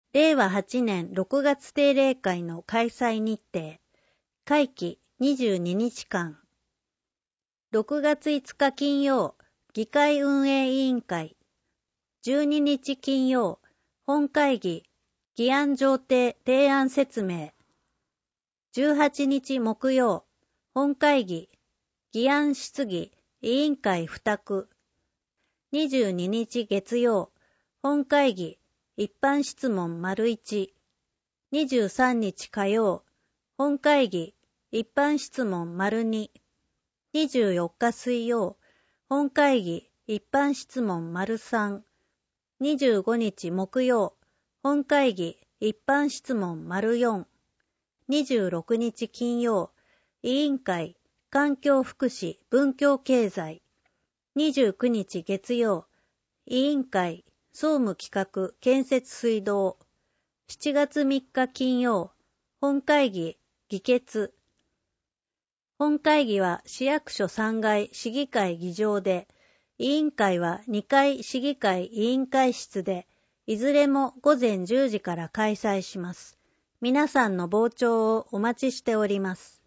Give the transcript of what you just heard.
令和8年6月定例会の開催日程。会期22日間。6月5日金曜、議会運営委員会。12日金曜、本会議、議案上呈提案説明。18日木曜、本会議、議案質疑、委員会付託。22日月曜、本会議、一般質問 ①。23日火曜、本会議、一般質問 ②。24日水曜、本会議、一般質問 ③。25日木曜、本会議、一般質問 ④。26日金曜、委員会、環境福祉文教経済。29日月曜、委員会、総務企画建設水道。7月3日金曜、本会議、議決。本会議は市役所3階市議会議場で、委員会は2階市議会委員会室で、いずれも午前10時から開催します。皆さんの傍聴をお待ちしております。